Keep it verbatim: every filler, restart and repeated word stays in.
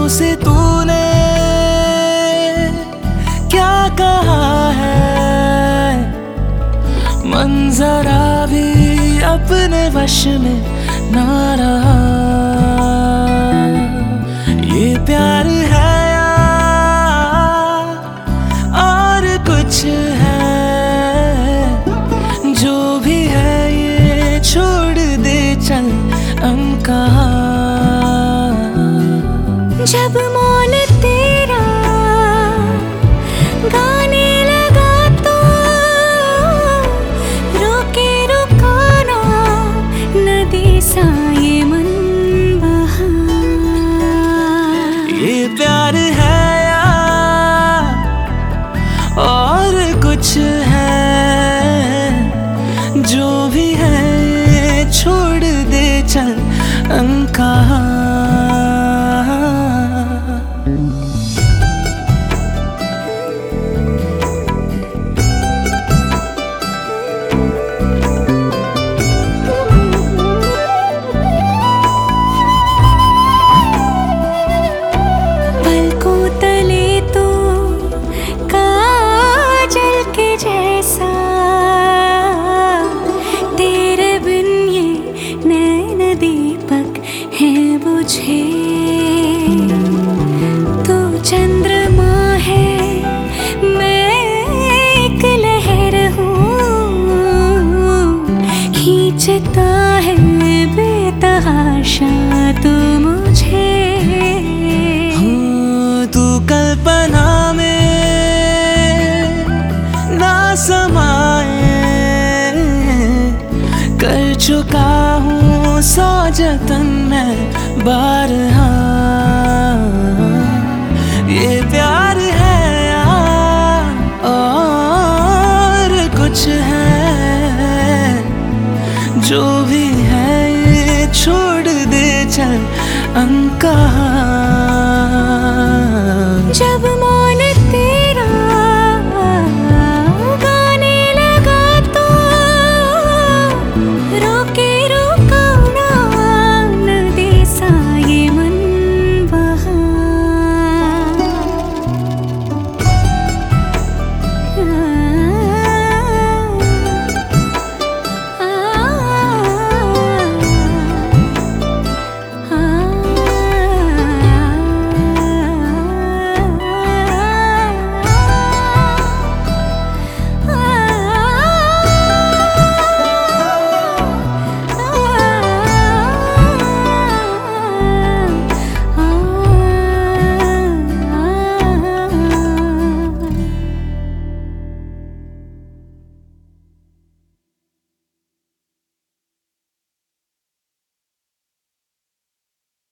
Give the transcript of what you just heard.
से तूने क्या कहा है, मंजरा भी अपने वश में ना रहा। ये प्यार है या और कुछ है, जो भी है ये छोड़ दे चल हम कहाँ। जब मौन तेरा गाने लगा तो रोके रुकाना नदी सा ये मन बहा। ये प्यार है या और कुछ है, जो भी है ये छोड़ दे चल हम कहाँ। तू चंद्रमा है, मैं एक लहर हूँ, खींचता है बेतहाशा तू मुझे। हूँ तू कल्पना में ना समाए, कर चुका हूँ सौ जतन मैं बार।